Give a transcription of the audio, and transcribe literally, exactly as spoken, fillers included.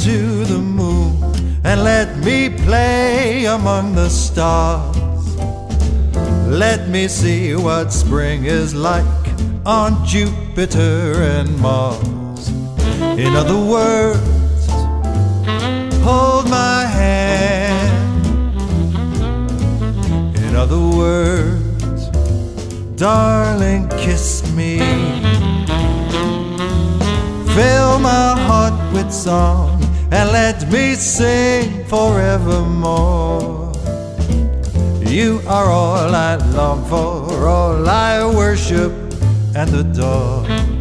to the moon and let me play among the stars. Let me see what spring is like on Jupiter and Mars. In other words, hold my hand. In other words, darling, kiss me. Fill my heart with song and let me sing forevermore. You are all I long for, all I worship and adore.